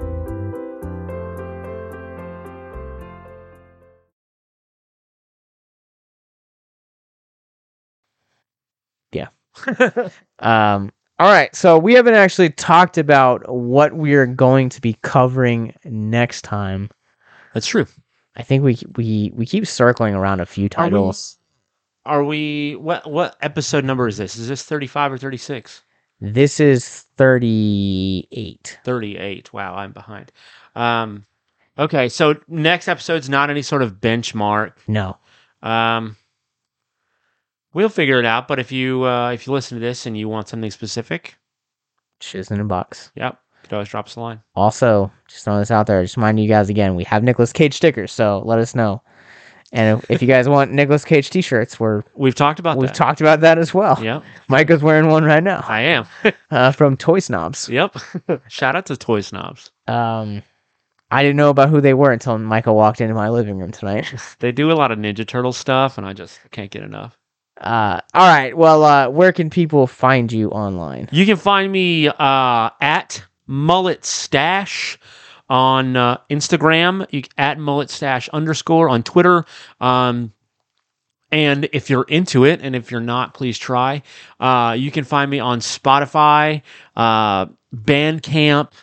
Yeah. All right, so we haven't actually talked about what we are going to be covering next time.
That's true.
I think we keep circling around a few titles.
Are we what episode number is this? Is this 35 or 36?
This is 38.
38. Wow, I'm behind. Okay, so next episode's not any sort of benchmark.
No.
We'll figure it out, but if you listen to this and you want something specific,
Shiz in a box.
yep, you could always drop us a line.
Also, just throwing this out there, just reminding you guys again, we have Nicolas Cage stickers, so let us know. And if you guys want Nicolas Cage t-shirts,
We've talked about
we've
that.
talked about that as well.
Yep,
Micah's wearing one right now.
I am.
From Toy Snobs.
Yep. Shout out to Toy Snobs.
I didn't know about who they were until Micah walked into my living room tonight.
They do a lot of Ninja Turtle stuff, and I just can't get enough.
All right. Well, where can people find you online?
You can find me at Mullet Stash on Instagram, at Mullet Stash _ on Twitter. And if you're into it, and if you're not, please try. You can find me on Spotify, Bandcamp,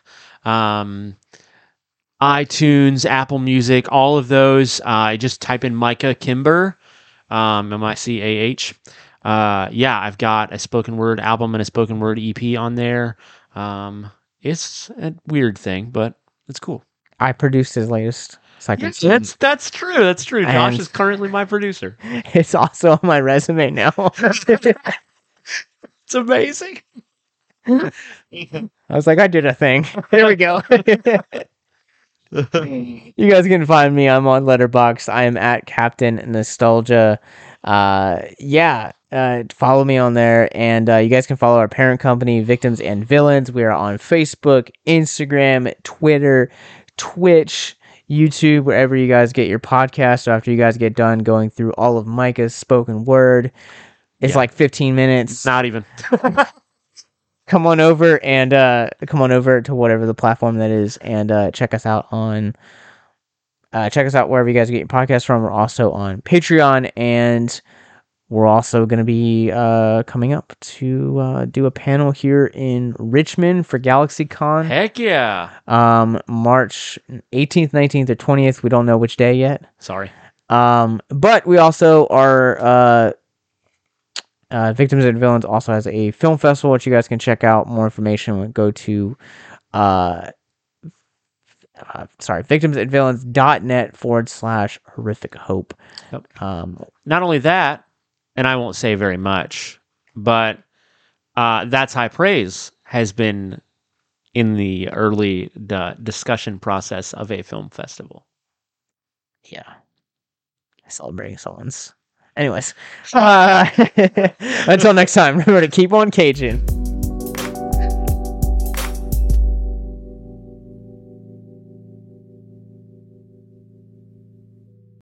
iTunes, Apple Music, all of those. Just type in Micah Kimber. MICAH. Yeah, I've got a spoken word album and a spoken word EP on there. It's a weird thing, but it's cool.
I produced his latest second.
Yes, that's true. That's true. Josh
And-
is currently my producer.
It's also on my resume now.
It's amazing.
I was like, I did a thing. There we go. You guys can find me. I'm on Letterboxd. I am at Captain Nostalgia. Follow me on there, and you guys can follow our parent company, Victims and Villains. We are on Facebook, Instagram, Twitter, Twitch, YouTube, wherever you guys get your podcast. So after you guys get done going through all of Micah's spoken word, it's like 15 minutes.
Not even.
Come on over to whatever the platform that is, and check us out wherever you guys get your podcast from. We're also on Patreon, and we're also going to be coming up to do a panel here in Richmond for GalaxyCon.
Heck yeah.
March 18th, 19th, or 20th. We don't know which day yet.
Sorry.
But we also are Victims and Villains also has a film festival which you guys can check out. More information, go to victimsandvillains.net/horrific hope.
Yep. Not only that, and I won't say very much, but That's High Praise has been in the early discussion process of a film festival.
Yeah. Celebrating excellence. Anyways, until next time, remember to keep on caging.